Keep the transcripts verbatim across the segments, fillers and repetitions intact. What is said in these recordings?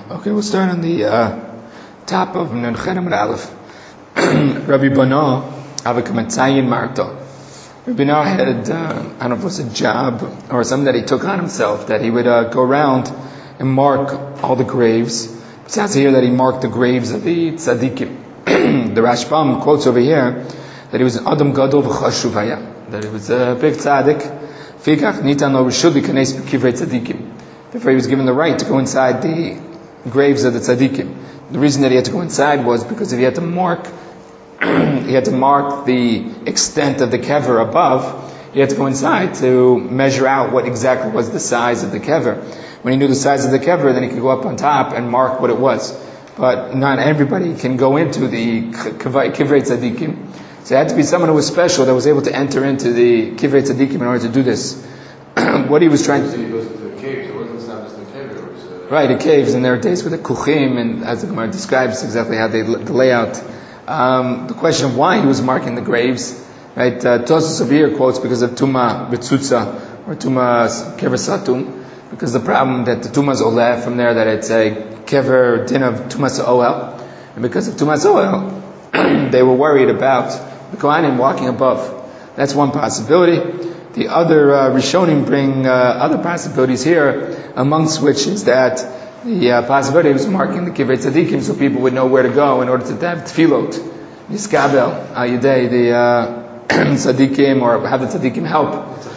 Okay, we'll start on the uh, top of Nun Chet Amud Aleph. Rabbi Bana Avikamatzayin Marta. Rabbi Bana had, uh, I don't know if it was a job or something that he took on himself, that he would uh, go around and mark all the graves. It says here that he marked the graves of the tzaddikim. The Rashbam quotes over here that he was an Adam Gadol v'chashuv haya, that he was a big tzaddik. Fikach nitan lo reshut l'kanes b'kivrei tzaddikim. Therefore, he was given the right to go inside the graves of the tzaddikim. The reason that he had to go inside was because if he had to mark, he had to mark the extent of the kever above, he had to go inside to measure out what exactly was the size of the kever. When he knew the size of the kever, then he could go up on top and mark what it was. But not everybody can go into the kivrei tzaddikim. So it had to be someone who was special that was able to enter into the kivrei tzaddikim in order to do this. What he was trying to do. Right, the caves, and there are days with the kuchim, and as the Gemara describes exactly how they the layout. Um, the question of why he was marking the graves, right? Uh, Tosfos over here quotes because of tuma betzutza or tuma kever satum, because the problem that the tumas oleh from there that it's a kever din of tumas oel, and because of tumas oel, they were worried about the kohanim walking above. That's one possibility. The other uh, Rishonim bring uh, other possibilities here, amongst which is that the uh, possibility was marking the kivrei tzaddikim so people would know where to go in order to have tefillot, yiskabel, al yedei, the uh, tzaddikim, or have the tzaddikim help.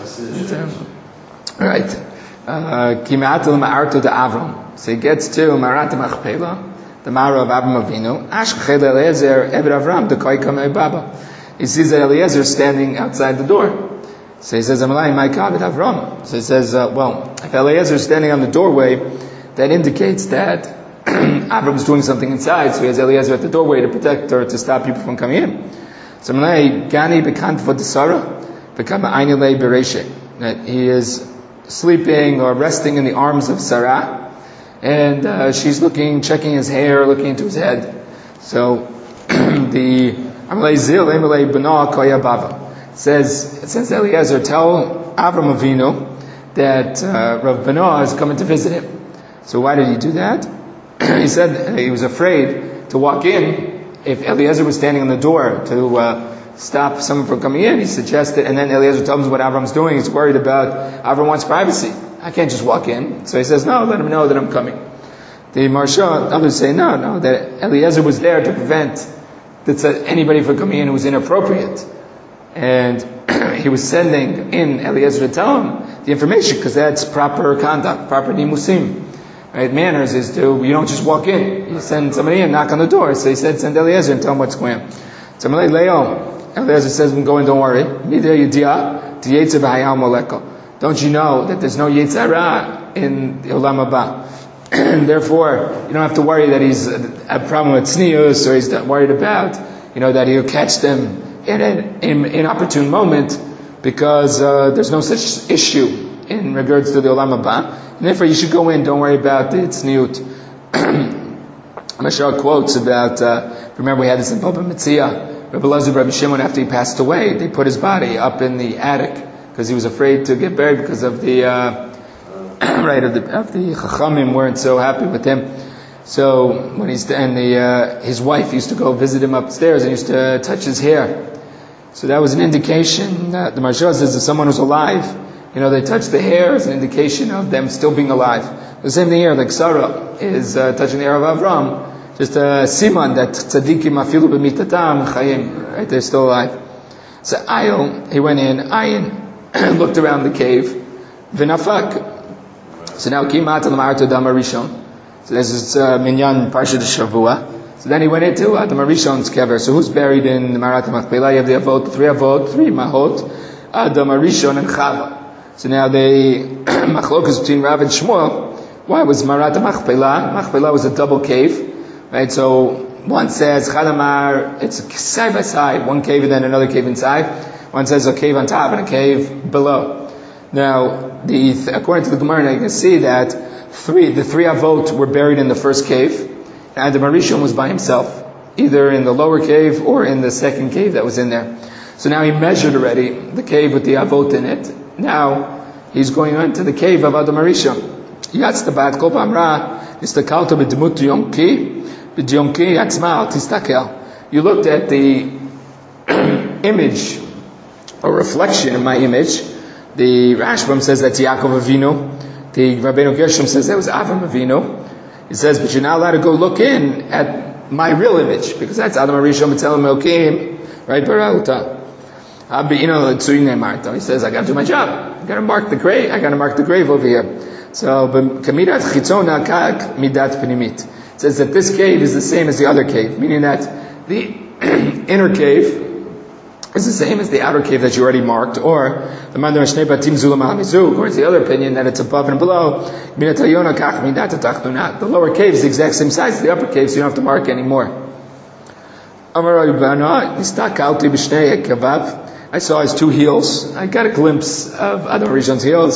Um, right. Kimat el ma'arto de Avram. So he gets to Marat Machpelah, the Mara of Avram Avinu. Ashkechel Eliezer, Eved Avram, the Koikam Baba. He sees that Eliezer is standing outside the door. So he says, Amalai, my Kavod Avram. So he says, uh, well, if Eliezer is standing on the doorway, that indicates that Avram is doing something inside, so he has Eliezer at the doorway to protect or to stop people from coming in. So Amalai, Gani Bekant Vodesara, Bekama Ainilei Bereshe. That he is sleeping or resting in the arms of Sarah, and uh, she's looking, checking his hair, looking into his head. So the Amalei Zil, Amalei Bana Koya Bava. Says, it says Eliezer, tell Avram Avinu that uh, Rav Bana is coming to visit him. So why did he do that? He said he was afraid to walk in. If Eliezer was standing on the door to uh, stop someone from coming in, he suggested, and then Eliezer tells him what Avram's doing. He's worried about, Avram wants privacy. I can't just walk in. So he says, no, let him know that I'm coming. The Marsha, others say, no, no, that Eliezer was there to prevent that anybody from coming in who was inappropriate. And he was sending in Eliezer to tell him the information, because that's proper conduct, proper nimusim. Right? Manners is to, you don't just walk in. You send somebody in, knock on the door. So he said, send Eliezer and tell him what's going on. So I'm like, Leo, Eliezer says, go in, don't worry. Don't you know that there's no Yetzirah in the Olam Haba? And therefore, you don't have to worry that he's a problem with tznius, or he's worried about, you know, that he'll catch them in an in, inopportune moment, because uh, there's no such issue in regards to the Olam Haba. And therefore you should go in, don't worry about the tzniut. Mashal quotes about, uh, remember we had this in Baba Metzia, Rabbi Elazar, Rabbi Shimon, after he passed away, they put his body up in the attic, because he was afraid to get buried because of the, uh, right, of the, of the Chachamim weren't so happy with him. So when he's and the uh, his wife used to go visit him upstairs and used to touch his hair. So that was an indication that the Marsha says if someone was alive, you know, they touch the hair as an indication of them still being alive. The same thing here, like Sarah is uh, touching the hair of Avram, just a siman that tzaddikim afilu b'mitatam chayim, right? They're still alive. So Ayil, he went in, Ayin looked around the cave, v'nafak. So now kimat al-ma'arto dama rishon. So this is uh, Minyan Parshat Shavua. So then he went into Adam Arishon's kever. So who's buried in the Marat Machpelah? You have the Avot, three Avot, three Mahot, Adam Arishon and Chava. So now the machlokas between Rav and Shmuel. Why was Marat Machpelah? Machpelah was a double cave, right? So one says Chadamar, it's side by side, one cave and then another cave inside. One says a cave on top and a cave below. Now, the according to the Gemara, you can see that Three, the three Avot were buried in the first cave, and Adam Arishon was by himself, either in the lower cave or in the second cave that was in there. So now he measured already the cave with the Avot in it. Now he's going on to the cave of Adam Arishon. יצאת בעד כל פעם רע, הסתכלת בדמות יונקי, בדיונקי עצמה, אל תסתכל. You looked at the image, or reflection of my image. The Rashbam says that's Yaakov Avinu. The Rabbeinu Gershom says that was Avram Avinu. He says, but you're not allowed to go look in at my real image, because that's Adam Arishon B'Tzelem Elokim, right? Barauta. He says, I got to do my job. I got to mark the grave. I got to mark the grave over here. So, kamidat chitzona kak midat penimit. It says that this cave is the same as the other cave, meaning that the inner cave is the same as the outer cave that you already marked, or the mandar shnei batim zulam al mizu, according to the other opinion that it's above and below. The lower cave is the exact same size as the upper cave, so you don't have to mark anymore. I saw his two heels. I got a glimpse of Adam Rishon's heels.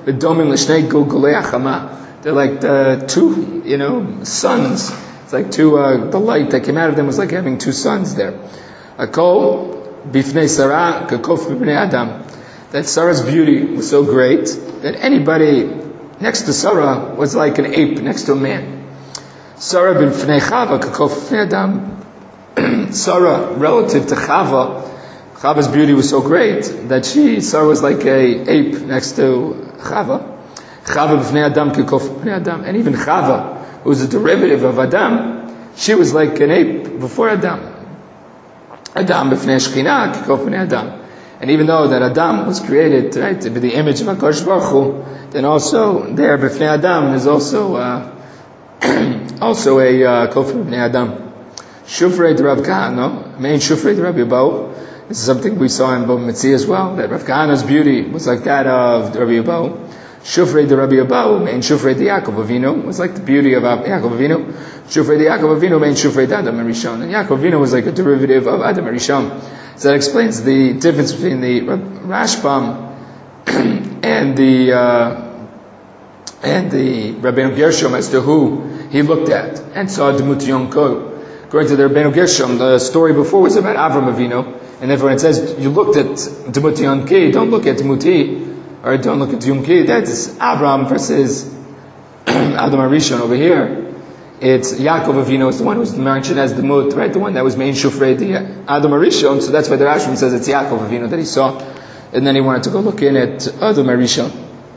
They're like the two, you know, suns. It's like two, uh, the light that came out of them was like having two suns there. Akol bifnei Sarah kakof b'bnei Adam. That Sarah's beauty was so great that anybody next to Sarah was like an ape next to a man. Sarah b'fnei Chava kakof b'nei Adam. Sarah, relative to Chava, Chava's beauty was so great that she, Sarah was like a ape next to Chava. Chava b'fnei Adam kakof b'nei Adam. And even Chava, who was a derivative of Adam, she was like an ape before Adam. Adam b'fnei Shekhinah kakof b'nei Adam. And even though that Adam was created, right, to be the image of HaKadosh Baruch Hu, then also there b'fnei Adam is also uh, also a kakof b'nei Adam. Shufrei de Rav Kahana, main Shufrei de Rabbi Abou. This is something we saw in Bava Metzia as well, that Rav Kahana's beauty was like that of Rabbi Abou. Shufrei de Rabbi Abou, main Shufrei de Yaakov Avinu, was like the beauty of Yaakov Avinu. Shufrei de Yaakov Avinu, main Shufrei de Adam Arishon. And Yaakov Avinu was like a derivative of Adam Arishon. So that explains the difference between the Rashbam and the uh, and the Rabbeinu Gershom as to who he looked at and saw Demut Yonko. According to the Rabbeinu Gershom, the story before was about Avram Avinu, and therefore it says you looked at Demuti Yonki, don't look at Demuti, or don't look at Yonki. That's Avram versus Adam Arishon over here. It's Yaakov Avinu is the one who's mentioned as Demut, right? The one that was main Shufrei the Adam Arishon. So that's why the Rashbam says it's Yaakov Avinu that he saw, and then he wanted to go look in at Adam Arishon.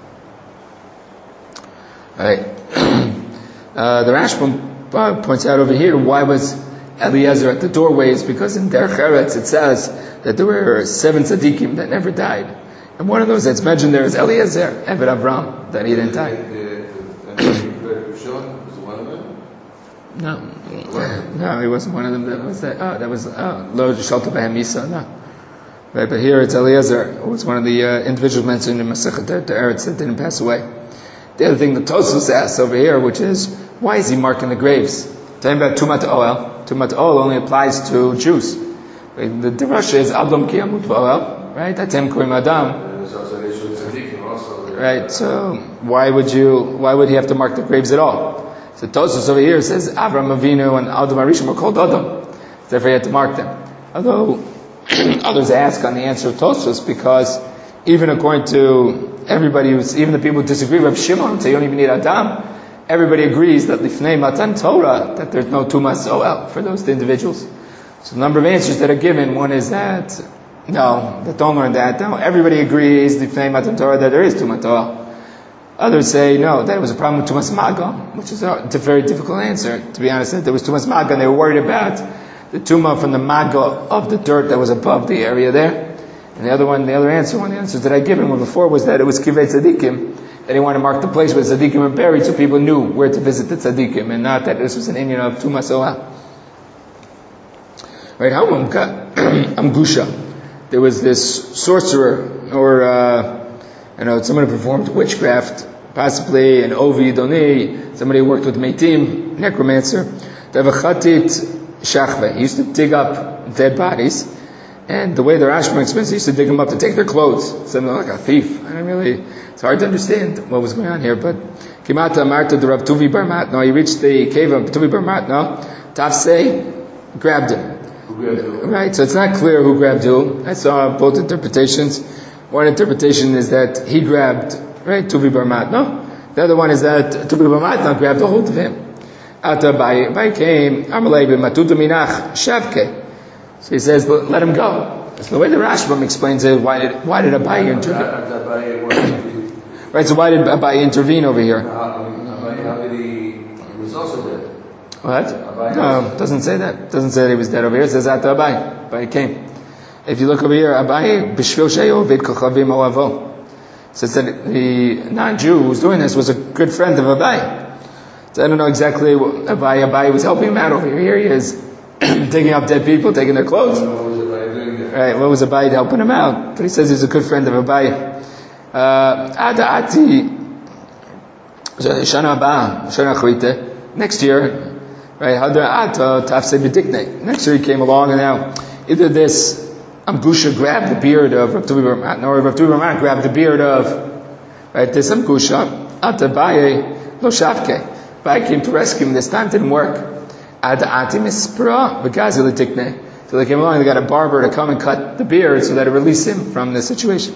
All right. Uh, the Rashbam Bob points out over here, why was Eliezer at the doorways? Because in Derech Eretz it says that there were seven tzaddikim that never died. And one of those that's mentioned there is Eliezer, Eved Avram, that he didn't die. No. No, he wasn't one of them. That was that. Oh, that was Lo Shalta Behem Isa. No. Right, but here it's Eliezer, who was one of the uh, individuals mentioned in Masechet the Eretz that didn't pass away. The other thing that Tosfos asks over here, which is, why is he marking the graves? Talking about Tumat Oel. Tumat Oel only applies to Jews. Right? The Drasha is Adam Ki Amut Oel, right? That's Em Korim Adam. Right, so why would you, why would he have to mark the graves at all? So Tosfos over here says, Avram Avinu and Adam Arishon were called Adam. Therefore he had to mark them. Although, others ask on the answer of Tosfos, because even according to everybody who's, even the people who disagree with Shimon, say you don't even need Adam, everybody agrees that Lifnei Matan Torah, that there's no Tumas Oel for those individuals. So the number of answers that are given, one is that, no, that don't learn that. No, everybody agrees, Lifnei Matan Torah, that there is Tumas Oel. Others say, no, that was a problem with Tumas Maga, which is a very difficult answer, to be honest. That there was Tumas Maga, and they were worried about the Tumah from the Maga of the dirt that was above the area there. And the other one, the other answer, one of the answers that I given one before was that it was Kivei Tzadikim, that he wanted to mark the place where Tzadikim were buried so people knew where to visit the Tzadikim, and not that this was an Indian of Tumas Oel. Right, how Amgusha. There was this sorcerer, or, uh, you know, someone who performed witchcraft, possibly an Ovi Doni, somebody who worked with Meitim, necromancer. Devachatit Shachve. He used to dig up dead bodies. And the way the Rashbam explains, he used to dig them up to take their clothes. Something like a thief. I don't really, it's hard to understand what was going on here, but Kimata Marta de Rav Tuvi Bar Matno, he reached the cave of Tuvi Bar Matno, Tafsei grabbed him. Who grabbed him? Right, so it's not clear who grabbed who. I saw both interpretations. One interpretation is that he grabbed, right, Tuvi Bar Matno. The other one is that Tubi B'matna grabbed a hold of him. After Abaye, Abaye came, Amalei b'matutu minach shavke. So he says, but let him go. So the way the Rashbam explains it, why did why did Abaye intervene? Right, so why did Abaye intervene over here? He was also dead. What? No, doesn't say that. Doesn't say that he was dead over here. It says after Abaye. Abaye came. If you look over here, Abaye b'shvil she'o vid kochavim oavo. Says that the non-Jew who was doing this was a good friend of Abaye. So I don't know exactly what Abaye, Abaye was helping him out over here. Here he is, digging up dead people, taking their clothes. Right, what was Abaye helping him out? But he says he's a good friend of Abaye. Ada ati, shana haba, shana achrite. Next year, right, hadra ata tafse b'dikne. Next year he came along, and now either this Amgusha grabbed the beard of Rav Tuvi Bar Matna, or Rav Tuvi Bar Matna grabbed the beard of, right, this Amgusha, ata Abaye lo shavke. Abaye came to rescue him. This time didn't work. Ad ati mispra v'gazi l'tikne. So they came along. They got a barber to come and cut the beard so that it release him from the situation.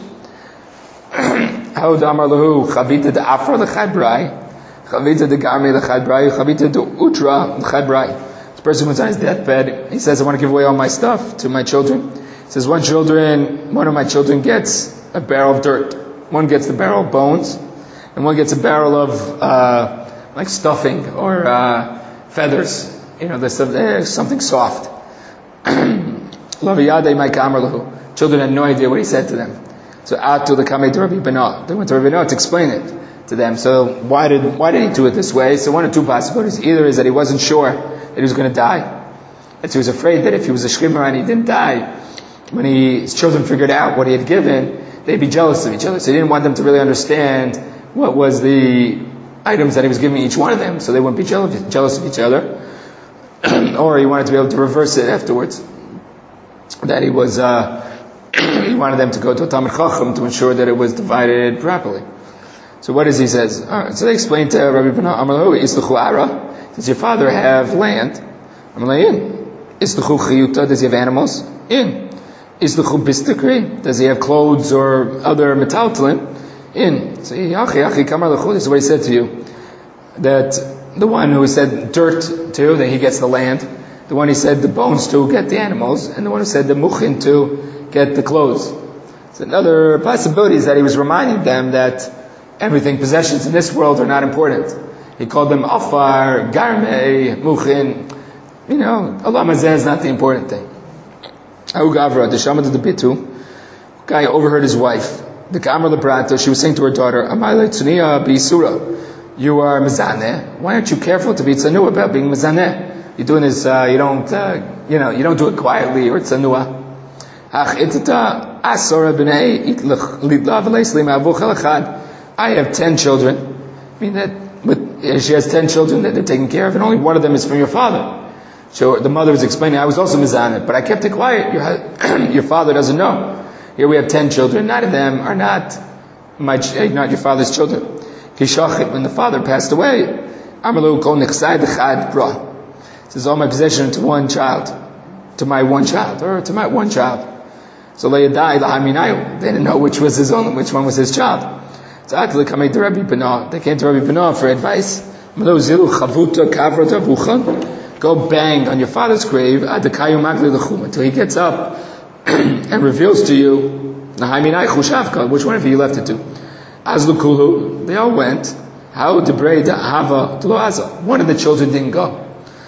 How damar lahu chavita de afra l'chadbrai, chavita de garmi l'chadbrai, chavita de utra l'chadbrai. This person was on his deathbed. He says, "I want to give away all my stuff to my children." He says, "One children, one of my children gets a barrel of dirt. One gets the barrel of bones, and one gets a barrel of." Uh, like stuffing or uh, feathers, you know, there's something soft. Children had no idea what he said to them. So Atu the Kamei to Rabbi Bana. They went to Rabbi Bana to explain it to them. So why did why did he do it this way? So one of two possibilities. Either is that he wasn't sure that he was going to die. And so he was afraid that if he was a shchimah and he didn't die, when he, his children figured out what he had given, they'd be jealous of each other. So he didn't want them to really understand what was the items that he was giving each one of them, so they wouldn't be jealous, jealous of each other. Or he wanted to be able to reverse it afterwards. That he was, uh, he wanted them to go to a Talmid Chacham to ensure that it was divided properly. So what does he says? All right, so they explained to Rabbi Bana, Amalahu, Isluchu Ara, does your father have land? Amalahu, in. Isluchu Chiyuta, does he have animals? In. Isluchu Bistakri, does he have clothes or other metaltalin? In. So, this is what he said to you. That the one who said dirt to, that he gets the land. The one he said the bones to, get the animals. And the one who said the muchin to, get the clothes. So another possibility is that he was reminding them that everything, possessions in this world are not important. He called them afar, garme, muchin. You know, Allah Mazeh is not the important thing. Ahu Gavra, the Shamad of the Bitu, guy overheard his wife. The Kamar Lebrata, she was saying to her daughter, Amayla Tzuniya B'Yisura, you are Mizaneh. Why aren't you careful to be tzanu about being Mizaneh? You're doing this, uh, you don't, uh, you know, you don't do it quietly or tzanua. Ach itata asora b'nei litla v'leisli ma'avu chalachad. I have ten children. I mean that, but she has ten children that they're taking care of, and only one of them is from your father. So the mother was explaining, I was also Mizaneh, but I kept it quiet. Your, your father doesn't know. Here we have ten children. Nine of them are not my, not your father's children. When the father passed away, Amalu kol nechsai d'chad bra. Says all my possession to one child, to my one child, or to my one child. So layadai lahaminayu. They didn't know which was his own, which one was his child. So atli kamei to Rabbi Bana. They came to Rabbi Bana for advice. Amalu zilu chavuta kavrata buchan. Go bang on your father's grave adakayu magli lechum until he gets up and reveals to you, which one of you left it to? Azlukulu, they all went. How debrei hava tloaza. One of the children didn't go.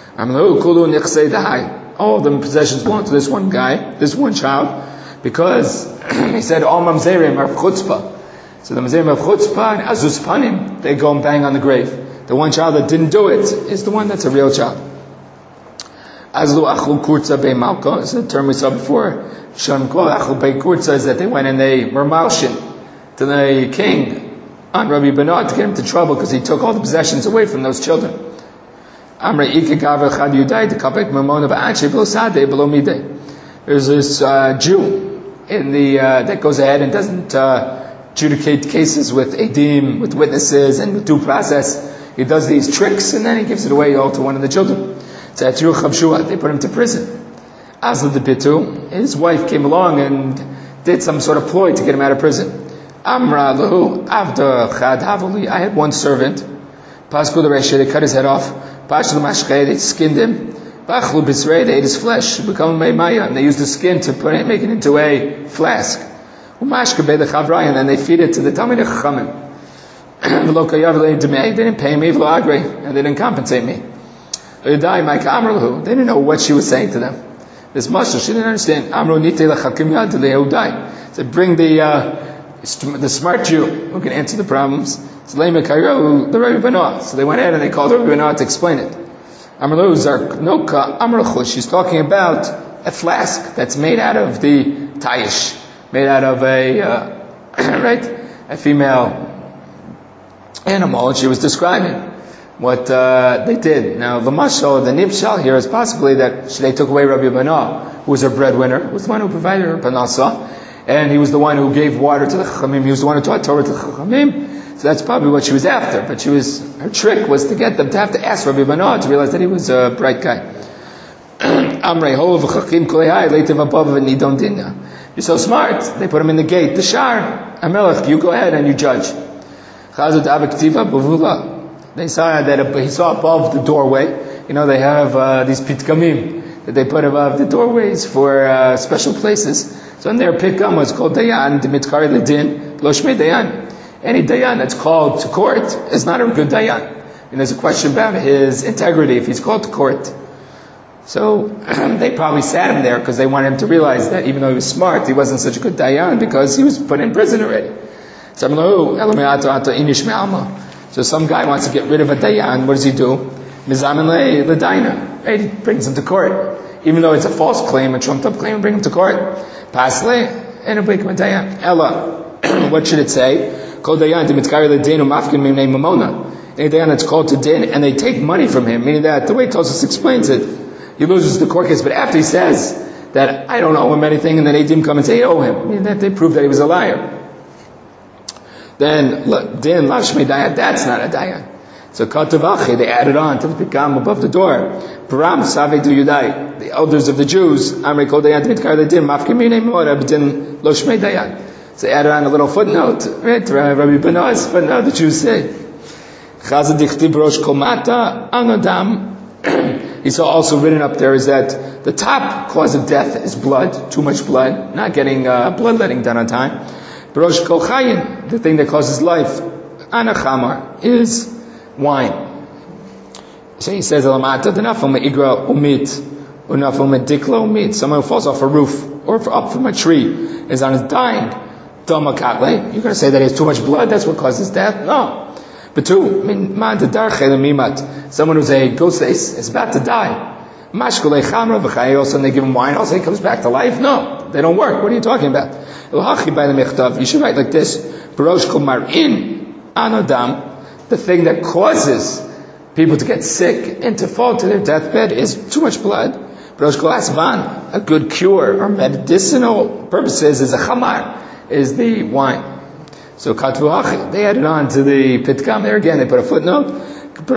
All the possessions belong to this one guy, this one child, because he said all mamzerim are chutzpah. So the mamzerim of chutzpah and azus panim, they go and bang on the grave. The one child that didn't do it is the one that's a real child. Azlu achlu kurza be malka is the term we saw before. Shem kol achlu be kurza is that they went and they were malshin to the king on Rabbi Bana to get him into trouble because he took all the possessions away from those children. Amrei ike gaver chad yudai to kapek mamona ba'anshe below sadeh below mideh. There's this uh, Jew in the uh, that goes ahead and doesn't uh, adjudicate cases with edim, with witnesses, and with due process. He does these tricks and then he gives it away all to one of the children. They put him to prison. Azla the Bitu, his wife came along and did some sort of ploy to get him out of prison. Amra lahu avda chad havuli. I had one servant. Pasku the Reshe, they cut his head off. Pashlu mashkei, they skinned him. Bachlu bisrei, they ate his flesh. Become a maya, and they used the skin to put it, make it into a flask. Umashke be the chavrai, and then they feed it to the Talmidei Chachamim. V'lo kayav le'im demei, they didn't pay me, v'lo agrei, and they didn't compensate me. Yudai ma'ika amru, they didn't know what she was saying to them. This mashal, she didn't understand. Amru nitei l'chakim yad le'Yehudai. So bring the uh, the smart Jew who can answer the problems. So they went ahead and they called Rabbi Benoah to explain it. She's talking about a flask that's made out of the tayish, made out of a uh, right, a female animal, and she was describing what uh, they did. Now the mashal, the nibshal here is possibly that they took away Rabbi Benoah, who was her breadwinner, who was the one who provided her panasa, and he was the one who gave water to the Chachamim. He was the one who taught Torah to the Chachamim. So that's probably what she was after. But she was, her trick was to get them to have to ask Rabbi Benoah to realize that he was a bright guy. Amrei hov v'chachim kolei leitiv above v'nidon dinya. You're so smart. They put him in the gate. The shar, Amelech, you go ahead and you judge. Chazut abektiva b'vula. They saw that he saw above the doorway. You know, they have uh, these pitkamim that they put above the doorways for uh, special places. So in their pitkam was called dayan, dimitkari ledin, lo shmei dayan. Any dayan that's called to court is not a good dayan. And there's a question about his integrity if he's called to court. So they probably sat him there because they wanted him to realize that even though he was smart, he wasn't such a good dayan because he was put in prison already. So some guy wants to get rid of a dayan. What does he do? He brings him to court. Even though it's a false claim, a trumped up claim, bring him to court. Pasle, and a big dayan. Ella, what should it say? Any dayan that's called to din, and they take money from him, meaning that the way Tosfos explains it, he loses the court case, but after he says that I don't owe him anything, and then Eidim come and say, I owe him, meaning that they prove that he was a liar. Then, din lashmei dayan, that's not a dayan. So katavachi, they added on to the pikam above the door. Param savei du yudai, the elders of the Jews, amrei kol dayan mitkar ledin, mafkim minei mo'ara b'din lo shmei dayan. So they added on a little footnote, right? Rabbi Benoah's footnote, the Jews say. Chazad dichtib rosh komata anodam. He saw also written up there is that the top cause of death is blood, too much blood, not getting uh, bloodletting done on time. Rosh kol chayin, the thing that causes life, anachamar, is wine. So he says, Elamata, the nafal me'igra umit, unafal me'dikla umit. Someone who falls off a roof or up from a tree is on his dying. You're going to say that he has too much blood, that's what causes death? No. But two, someone who's a ghost is about to die. Also, and they give him wine, also he comes back to life? No, they don't work. What are you talking about? You should write like this. The thing that causes people to get sick and to fall to their deathbed is too much blood. A good cure or medicinal purposes is a chamar, is the wine. So katvuach, they added on to the pitkam there again, they put a footnote. Like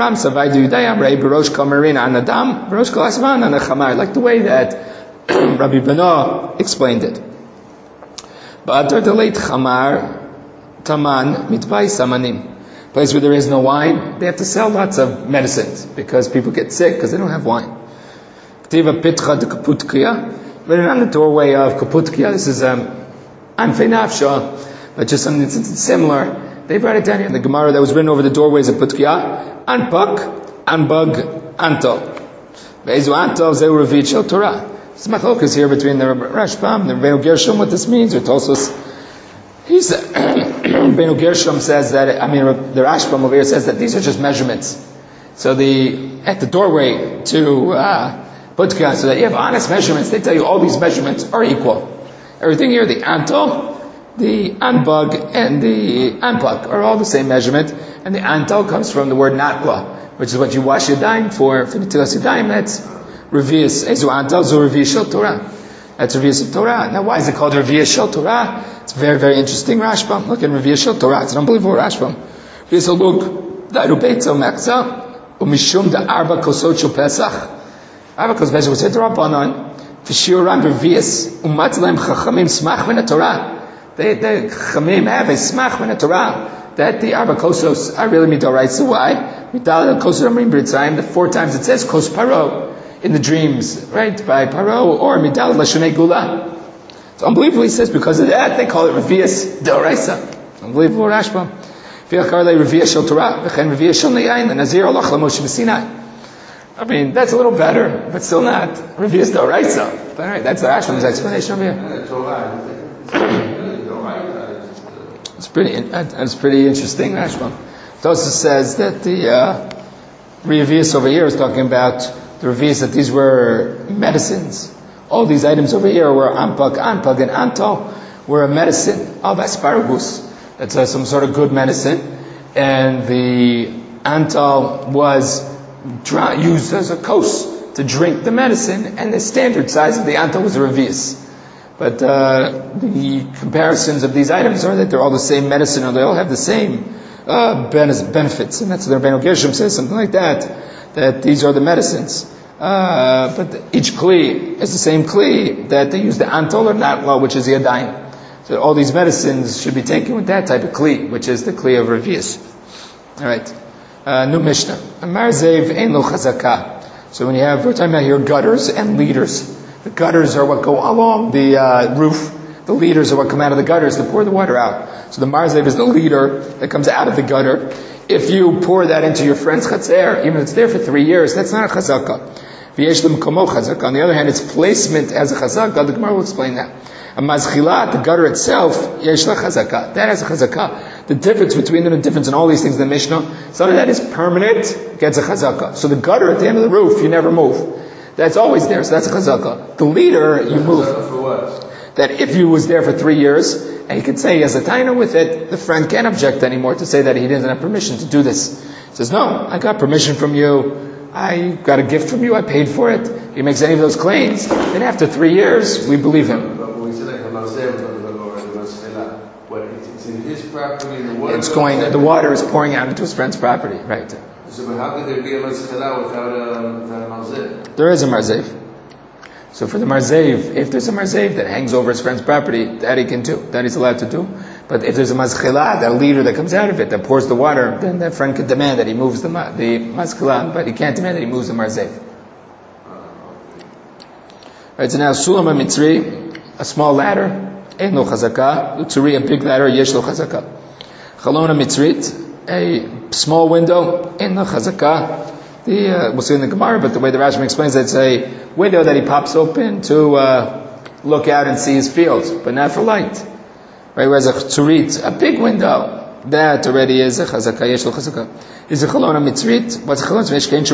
the way that Rabbi Benoah explained it. But the late chamar taman mitbay samanim. Place where there is no wine, they have to sell lots of medicines because people get sick because they don't have wine. Written on the doorway of Kaputkia, this is um, Anfei Nafsha, but just something that's similar. They brought it down here in the Gemara that was written over the doorways of Putkia. Anpak, Anbug, Anto. Be'ezu Anto, Zeu Revit Shel Torah. This machlokas here between the Rashbam and the Rebbeinu Gershom, what this means, or Tosfos. He said, Rebbeinu Gershom says that, I mean, the Rashbam over here says that these are just measurements. So the, at the doorway to, uh, Putkia, so that you have honest measurements, they tell you all these measurements are equal. Everything here, the Anto, the Anbug, and the Anpak are all the same measurement, and the Anto comes from the word Natla, which is what you wash your dime for, for the Tilas Yadayim, that's Revius, Ezu Anto, Zu Revius Shel Torah. That's Revius of Torah. Now why is it called Revius Shel Torah? It's very, very interesting Rashbam. Look at Revius Shel Torah, it's an unbelievable Rashbam. Revius Shel Lug, Dairu Beitzo Mekza, Umishum da Arba Kosot Shel Pesach, Arba Kosot Pesach was hit Rabbanon, V'shiuram Revius, Umat Lem Chachamim Smach Min Torah. They, the Chamim have a smach in the Torah that the Arba Kosos are really midoraisa. Why? Midal Kosos Amrim Britzayim. The four times it says Kos Paro in the dreams, right, by Paro, or Midal Lashonei Gula. It's unbelievable. He says because of that they call it Revius Doraisa. Unbelievable Rashba. I mean, that's a little better, but still not Revius Doraisa. All right, that's the Rashba's explanation over here. It's pretty, it's pretty interesting, Rashba. Tosa says that the uh, Revius over here is talking about the Revius that these were medicines. All these items over here were Ampag, Anpag, and Anto were a medicine of asparagus. That's uh, some sort of good medicine. And the Antal was dry, used as a kos to drink the medicine, and the standard size of the Antal was a Revius. But uh, the comparisons of these items are that they're all the same medicine, or they all have the same uh, benefits. And that's what Rabbeinu Gershom says, something like that, that these are the medicines. Uh, but each kli is the same kli that they use the Antol or Natla, which is the Yadayim. So all these medicines should be taken with that type of kli, which is the kli of Revius. All right. Uh, new Mishnah. Marzev ein lo chazaka. So when you have, we're talking about here gutters and leaders. The gutters are what go along the uh, roof. The leaders are what come out of the gutters to pour the water out. So the marzev is the leader that comes out of the gutter. If you pour that into your friend's chatzer, even if it's there for three years, that's not a chazaka. On the other hand, its placement as a chazaka, the Gemara will explain that. A mazchilat, the gutter itself, yesh la chazaka. That has a chazaka. The difference between them, the difference in all these things in the Mishnah, some of that is permanent, gets a chazaka. So the gutter at the end of the roof, you never move. That's always there, so that's a chazaka. The leader, you move. For what? That if he was there for three years, and he could say he has a taina with it, the friend can't object anymore to say that he didn't have permission to do this. He says, no, I got permission from you. I got a gift from you, I paid for it. If he makes any of those claims, then after three years, we believe him. But when we say like a mazeh, what it's in his property, the water. It's going, the water is pouring out into his friend's property, right? So but how could there be a mazchela without a, without a mazeh? There is a marzev. So for the marzev, if there's a marzev that hangs over his friend's property, that he can do, that he's allowed to do. But if there's a mazchela, that leader that comes out of it, that pours the water, then that friend can demand that he moves the the mazchela, but he can't demand that he moves the marzev. Right, so now sulam mitzri, a small ladder, ein lo chazaka, utzuri, a big ladder, yesh lo chazaka. Chalona mitzrit, a small window, ein lo chazaka. The, uh, we'll see in the Gemara, but the way the Rashba explains it, it's a window that he pops open to uh, look out and see his fields, but not for light. Right, whereas a tzurit, a big window, that already is a chazaka, yesh lo chazaka. Is a chalona mitzrit, what's a chalona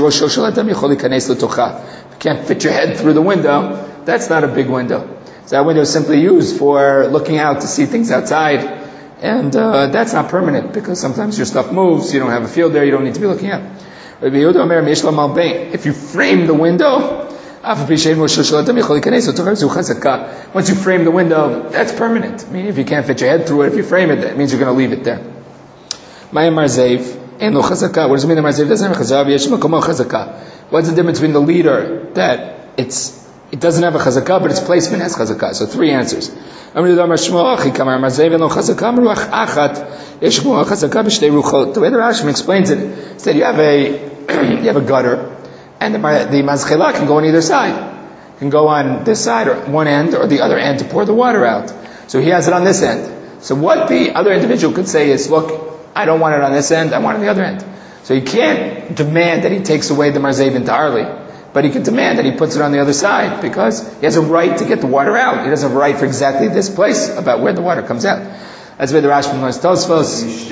mitzrit? You can't fit your head through the window, that's not a big window. So that window is simply used for looking out to see things outside, and uh, that's not permanent, because sometimes your stuff moves, you don't have a field there, you don't need to be looking out. If you frame the window, once you frame the window, that's permanent. I mean, if you can't fit your head through it, if you frame it, that means you're going to leave it there. What does it mean the marzev doesn't have a chazaka? What's the difference between the leader that it's it doesn't have a chazaka, but its placement has chazaka? So three answers. The way the Rashba explains it is that you have a you have a gutter, and the, the mazchela can go on either side. It can go on this side or one end or the other end to pour the water out. So he has it on this end. So what the other individual could say is, look, I don't want it on this end, I want it on the other end. So he can't demand that he takes away the marzev entirely, but he can demand that he puts it on the other side, because he has a right to get the water out. He doesn't have a right for exactly this place about where the water comes out. That's why the Rashba knows Tosfos.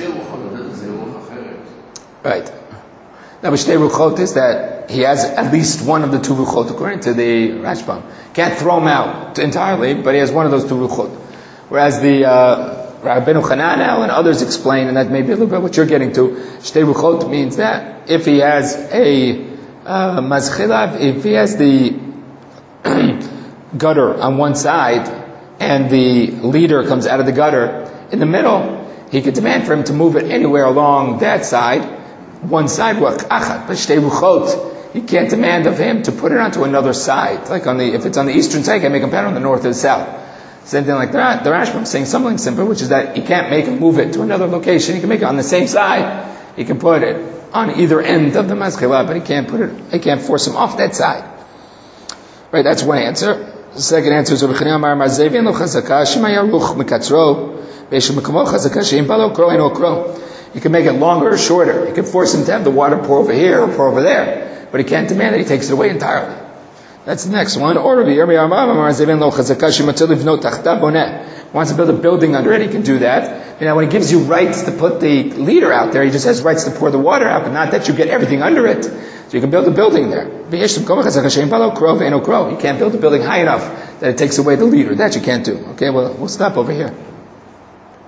Right. Now, B'shtei Ruchot is that he has at least one of the two Ruchot, according to the Rashbam. Can't throw him out entirely, but he has one of those two Ruchot. Whereas the uh, Rabbeinu Hananel and others explain, and that may be a little bit what you're getting to, B'shtei Ruchot means that if he has a uh, mazchila, if he has the gutter on one side, and the leader comes out of the gutter in the middle, he could demand for him to move it anywhere along that side, one sidewalk, achat, but shtei ruchot, he can't demand of him to put it onto another side. Like on the, if it's on the eastern side, he can make him put it on the north or the south. Same thing like that. The Rashbam saying something simple, which is that you can't make him move it to another location. You can make it on the same side. You can put it on either end of the Mazchila, but he can't put it, he can't force him off that side. Right, that's one answer. The second answer is Rabbi Chanina Amar Marzevian lo chazaka shema yaruch mekatzro ve'eshem mekamo chazaka she'im balo kro eno kro. You can make it longer or shorter. You can force him to have the water pour over here or pour over there, but he can't demand that he takes it away entirely. That's the next one. Or Rabbi Yirmiyah Amar Marzevian lo chazaka shematzil livnot tachta boneh. Wants to build a building under it, he can do that. You know, when he gives you rights to put the leader out there, he just has rights to pour the water out, but not that you get everything under it. So you can build a building there. You can't build a building high enough that it takes away the leader. That you can't do. Okay, well, we'll stop over here.